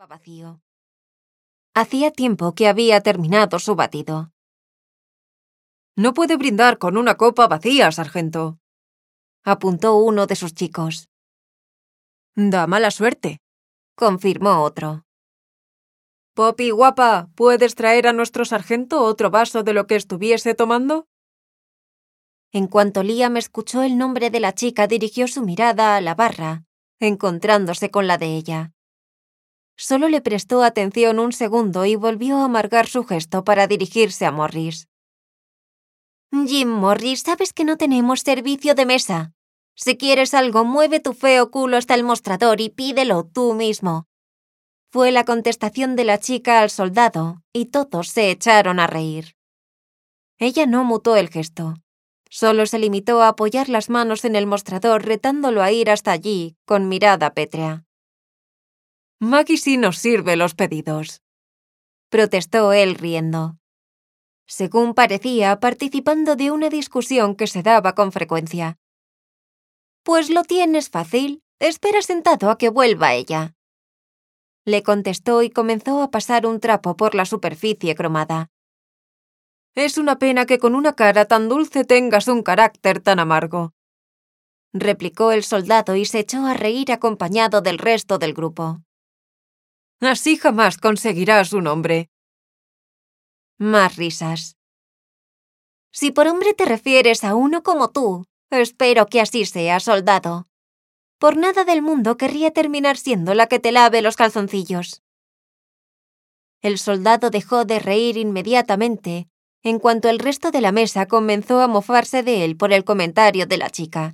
vacío. Hacía tiempo que había terminado su batido. No puede brindar con una copa vacía, sargento, apuntó uno de sus chicos. Da mala suerte, confirmó otro. Poppy guapa, ¿puedes traer a nuestro sargento otro vaso de lo que estuviese tomando? En cuanto Liam escuchó el nombre de la chica, dirigió su mirada a la barra, encontrándose con la de ella. Solo le prestó atención un segundo y volvió a amargar su gesto para dirigirse a Morris. Jim Morris, sabes que no tenemos servicio de mesa. Si quieres algo, mueve tu feo culo hasta el mostrador y pídelo tú mismo. Fue la contestación de la chica al soldado, y todos se echaron a reír. Ella no mutó el gesto. Solo se limitó a apoyar las manos en el mostrador, retándolo a ir hasta allí, con mirada pétrea. Maggie sí nos sirve los pedidos, protestó él riendo. Según parecía, participando de una discusión que se daba con frecuencia. Pues lo tienes fácil, espera sentado a que vuelva ella. Le contestó y comenzó a pasar un trapo por la superficie cromada. Es una pena que con una cara tan dulce tengas un carácter tan amargo, replicó el soldado y se echó a reír acompañado del resto del grupo. Así jamás conseguirás un hombre. Más risas. Si por hombre te refieres a uno como tú, espero que así sea, soldado. Por nada del mundo querría terminar siendo la que te lave los calzoncillos. El soldado dejó de reír inmediatamente, en cuanto el resto de la mesa comenzó a mofarse de él por el comentario de la chica.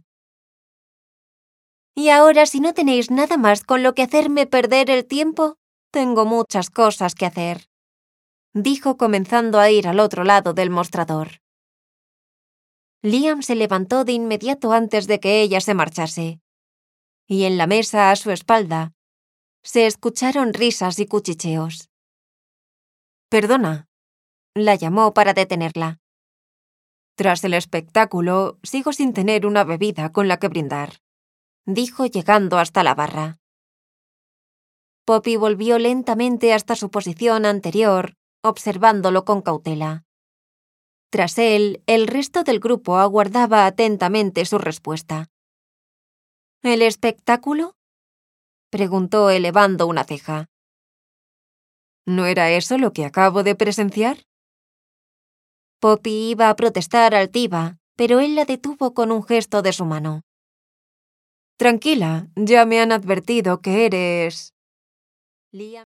Y ahora, si no tenéis nada más con lo que hacerme perder el tiempo, tengo muchas cosas que hacer, dijo comenzando a ir al otro lado del mostrador. Liam se levantó de inmediato antes de que ella se marchase, y en la mesa a su espalda se escucharon risas y cuchicheos. Perdona, la llamó para detenerla. Tras el espectáculo, sigo sin tener una bebida con la que brindar, dijo llegando hasta la barra. Poppy volvió lentamente hasta su posición anterior, observándolo con cautela. Tras él, el resto del grupo aguardaba atentamente su respuesta. ¿El espectáculo?, preguntó elevando una ceja. ¿No era eso lo que acabo de presenciar? Poppy iba a protestar altiva, pero él la detuvo con un gesto de su mano. Tranquila, ya me han advertido que eres... Liam